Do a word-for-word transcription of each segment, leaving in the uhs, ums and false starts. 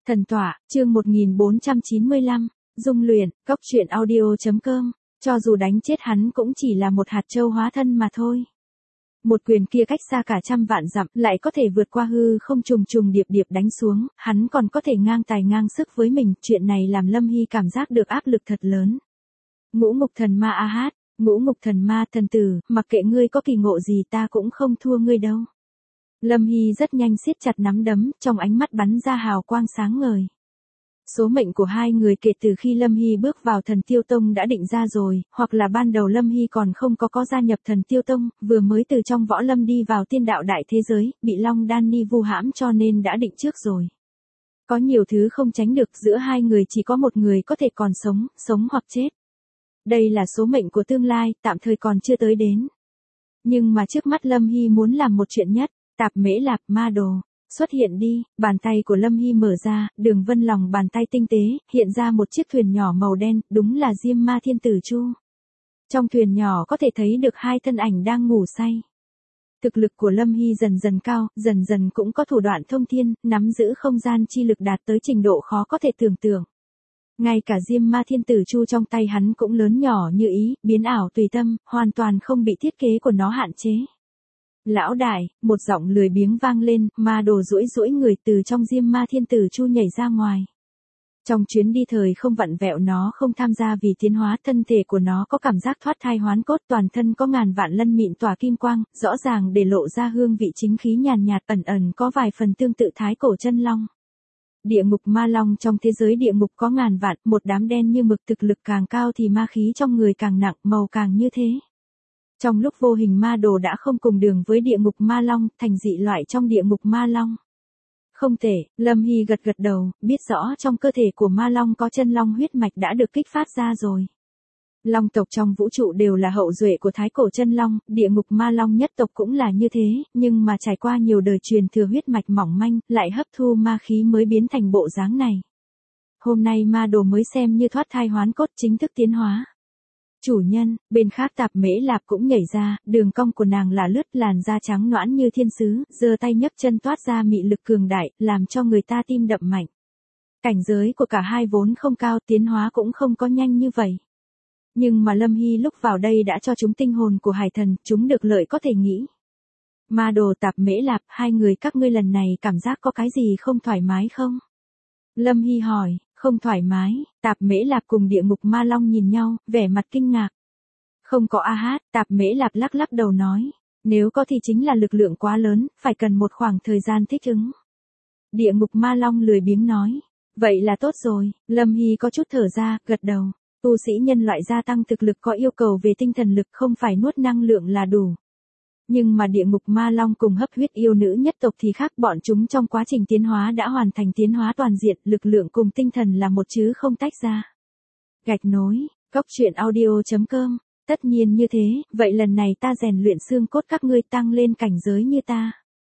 Thần tọa, chương một nghìn bốn trăm chín mươi lăm, Dung luyện, góc truyện audio.com, cho dù đánh chết hắn cũng chỉ là một hạt châu hóa thân mà thôi. Một quyền kia cách xa cả trăm vạn dặm, lại có thể vượt qua hư không trùng trùng điệp điệp đánh xuống, hắn còn có thể ngang tài ngang sức với mình, chuyện này làm Lâm Hy cảm giác được áp lực thật lớn. Ngũ ngục thần ma a hát, ngũ ngục thần ma thần tử, mặc kệ ngươi có kỳ ngộ gì ta cũng không thua ngươi đâu. Lâm Hy rất nhanh siết chặt nắm đấm, trong ánh mắt bắn ra hào quang sáng ngời. Số mệnh của hai người kể từ khi Lâm Hy bước vào Thần Tiêu Tông đã định ra rồi, hoặc là ban đầu Lâm Hy còn không có có gia nhập Thần Tiêu Tông, vừa mới từ trong võ lâm đi vào tiên đạo đại thế giới, bị Long Đan Ni vu hãm cho nên đã định trước rồi. Có nhiều thứ không tránh được, giữa hai người chỉ có một người có thể còn sống, sống hoặc chết. Đây là số mệnh của tương lai, tạm thời còn chưa tới đến. Nhưng mà trước mắt Lâm Hy muốn làm một chuyện nhất. Tạp Mễ Lạp Ma Đồ, xuất hiện đi, bàn tay của Lâm Hy mở ra, đường vân lòng bàn tay tinh tế, hiện ra một chiếc thuyền nhỏ màu đen, đúng là Diêm Ma Thiên Tử Chu. Trong thuyền nhỏ có thể thấy được hai thân ảnh đang ngủ say. Thực lực của Lâm Hy dần dần cao, dần dần cũng có thủ đoạn thông thiên, nắm giữ không gian chi lực đạt tới trình độ khó có thể tưởng tượng. Ngay cả Diêm Ma Thiên Tử Chu trong tay hắn cũng lớn nhỏ như ý, biến ảo tùy tâm, hoàn toàn không bị thiết kế của nó hạn chế. Lão đại, một giọng lười biếng vang lên, Ma Đồ duỗi duỗi người từ trong Diêm Ma Thiên Tử Chu nhảy ra ngoài. Trong chuyến đi thời không vặn vẹo nó không tham gia vì tiến hóa, thân thể của nó có cảm giác thoát thai hoán cốt, toàn thân có ngàn vạn lân mịn tỏa kim quang, rõ ràng để lộ ra hương vị chính khí nhàn nhạt, ẩn ẩn có vài phần tương tự thái cổ chân long. Địa ngục ma long, trong thế giới địa ngục có ngàn vạn, một đám đen như mực, thực lực càng cao thì ma khí trong người càng nặng, màu càng như thế. Trong lúc vô hình Ma Đồ đã không cùng đường với địa ngục ma long, thành dị loại trong địa ngục ma long. Không thể, Lâm Hy gật gật đầu, biết rõ trong cơ thể của ma long có chân long huyết mạch đã được kích phát ra rồi. Long tộc trong vũ trụ đều là hậu duệ của thái cổ chân long, địa ngục ma long nhất tộc cũng là như thế, nhưng mà trải qua nhiều đời truyền thừa huyết mạch mỏng manh, lại hấp thu ma khí mới biến thành bộ dáng này. Hôm nay Ma Đồ mới xem như thoát thai hoán cốt, chính thức tiến hóa. Chủ nhân, bên khác Tạp Mễ Lạp cũng nhảy ra, đường cong của nàng là lướt, làn da trắng nõn như thiên sứ, giơ tay nhấc chân toát ra mị lực cường đại, làm cho người ta tim đập mạnh. Cảnh giới của cả hai vốn không cao, tiến hóa cũng không có nhanh như vậy. Nhưng mà Lâm Hy lúc vào đây đã cho chúng tinh hồn của hải thần, chúng được lợi có thể nghĩ. Ma Đồ, Tạp Mễ Lạp, hai người các ngươi lần này cảm giác có cái gì không thoải mái không? Lâm Hy hỏi. Không thoải mái, Tạp Mễ Lạp cùng địa ngục ma long nhìn nhau, vẻ mặt kinh ngạc. Không có a hát, Tạp Mễ Lạp lắc lắc đầu nói, nếu có thì chính là lực lượng quá lớn, phải cần một khoảng thời gian thích ứng. Địa ngục ma long lười biếng nói, vậy là tốt rồi. Lâm Hy có chút thở ra, gật đầu. Tu sĩ nhân loại gia tăng thực lực có yêu cầu về tinh thần lực, không phải nuốt năng lượng là đủ. Nhưng mà địa ngục ma long cùng hấp huyết yêu nữ nhất tộc thì khác, bọn chúng trong quá trình tiến hóa đã hoàn thành tiến hóa toàn diện, lực lượng cùng tinh thần là một chứ không tách ra. Gạch nối, góc truyện audio.com, tất nhiên như thế, vậy lần này ta rèn luyện xương cốt các ngươi tăng lên cảnh giới như ta.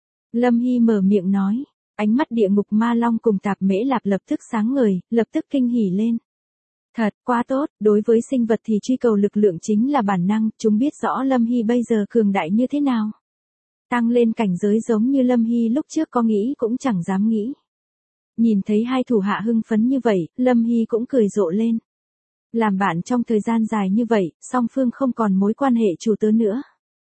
Lâm Hy mở miệng nói, ánh mắt địa ngục ma long cùng Tạp Mễ Lạp lập tức sáng ngời, lập tức kinh hỉ lên. Thật, quá tốt, đối với sinh vật thì truy cầu lực lượng chính là bản năng, chúng biết rõ Lâm Hy bây giờ cường đại như thế nào. Tăng lên cảnh giới giống như Lâm Hy lúc trước có nghĩ cũng chẳng dám nghĩ. Nhìn thấy hai thủ hạ hưng phấn như vậy, Lâm Hy cũng cười rộ lên. Làm bạn trong thời gian dài như vậy, song phương không còn mối quan hệ chủ tớ nữa.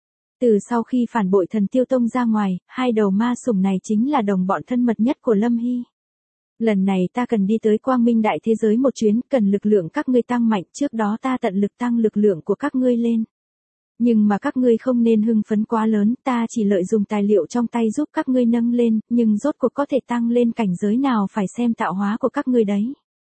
Từ sau khi phản bội Thần Tiêu Tông ra ngoài, hai đầu ma sủng này chính là đồng bọn thân mật nhất của Lâm Hy. Lần này ta cần đi tới quang minh đại thế giới một chuyến, cần lực lượng các ngươi tăng mạnh, trước đó ta tận lực tăng lực lượng của các ngươi lên. Nhưng mà các ngươi không nên hưng phấn quá lớn, ta chỉ lợi dụng tài liệu trong tay giúp các ngươi nâng lên, nhưng rốt cuộc có thể tăng lên cảnh giới nào phải xem tạo hóa của các ngươi đấy.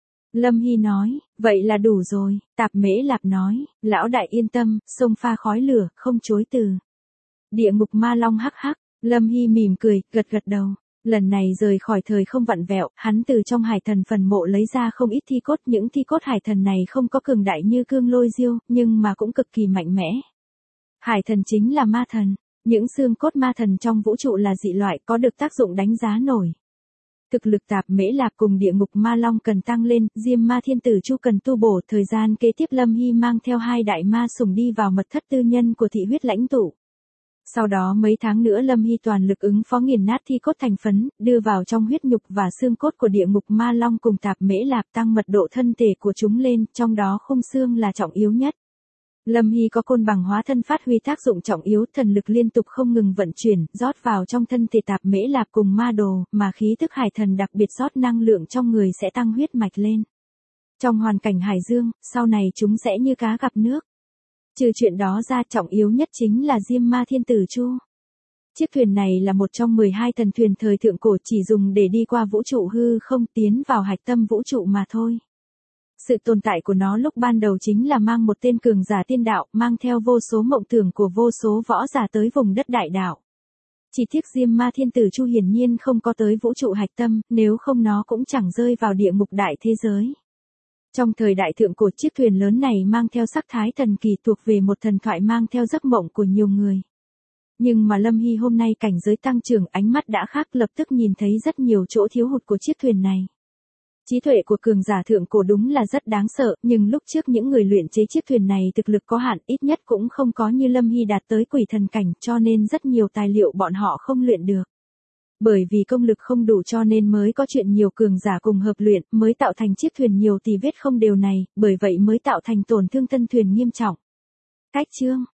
Lâm Hy nói, vậy là đủ rồi. Tạp Mễ Lạp nói, lão đại yên tâm, sông pha khói lửa, không chối từ. Địa ngục ma long hắc hắc, Lâm Hy mỉm cười, gật gật đầu. Lần này rời khỏi thời không vặn vẹo, hắn từ trong hải thần phần mộ lấy ra không ít thi cốt, những thi cốt hải thần này không có cường đại như Cương Lôi Diêu, nhưng mà cũng cực kỳ mạnh mẽ. Hải thần chính là ma thần, những xương cốt ma thần trong vũ trụ là dị loại, có được tác dụng đánh giá nổi. Thực lực Tạp Mễ Lạp cùng địa ngục ma long cần tăng lên, Diêm Ma Thiên Tử Chu cần tu bổ, thời gian kế tiếp Lâm Hy mang theo hai đại ma sủng đi vào mật thất tư nhân của thị huyết lãnh tụ. Sau đó mấy tháng nữa Lâm Hy toàn lực ứng phó nghiền nát thi cốt thành phấn, đưa vào trong huyết nhục và xương cốt của địa ngục ma long cùng tạp mễ lạp tăng mật độ thân thể của chúng lên, trong đó khung xương là trọng yếu nhất. Lâm Hy có côn bằng hóa thân phát huy tác dụng trọng yếu, thần lực liên tục không ngừng vận chuyển, rót vào trong thân thể tạp mễ lạp cùng ma đồ, mà khí tức hải thần đặc biệt rót năng lượng trong người sẽ tăng huyết mạch lên. Trong hoàn cảnh hải dương, sau này chúng sẽ như cá gặp nước. Trừ chuyện đó ra, trọng yếu nhất chính là Diêm Ma Thiên Tử Chu. Chiếc thuyền này là một trong mười hai thần thuyền thời thượng cổ, chỉ dùng để đi qua vũ trụ hư không, tiến vào hạch tâm vũ trụ mà thôi. Sự tồn tại của nó lúc ban đầu chính là mang một tên cường giả tiên đạo, mang theo vô số mộng tưởng của vô số võ giả tới vùng đất đại đạo. Chỉ tiếc Diêm Ma Thiên Tử Chu hiển nhiên không có tới vũ trụ hạch tâm, nếu không nó cũng chẳng rơi vào địa ngục đại thế giới. Trong thời đại thượng cổ, chiếc thuyền lớn này mang theo sắc thái thần kỳ, thuộc về một thần thoại mang theo giấc mộng của nhiều người. Nhưng mà Lâm Hy hôm nay cảnh giới tăng trưởng, ánh mắt đã khác, lập tức nhìn thấy rất nhiều chỗ thiếu hụt của chiếc thuyền này. Trí tuệ của cường giả thượng cổ đúng là rất đáng sợ, nhưng lúc trước những người luyện chế chiếc thuyền này thực lực có hạn, ít nhất cũng không có như Lâm Hy đạt tới quỷ thần cảnh, cho nên rất nhiều tài liệu bọn họ không luyện được. Bởi vì công lực không đủ cho nên mới có chuyện nhiều cường giả cùng hợp luyện, mới tạo thành chiếc thuyền nhiều tỷ vết không đều này, bởi vậy mới tạo thành tổn thương thân thuyền nghiêm trọng. Cách chương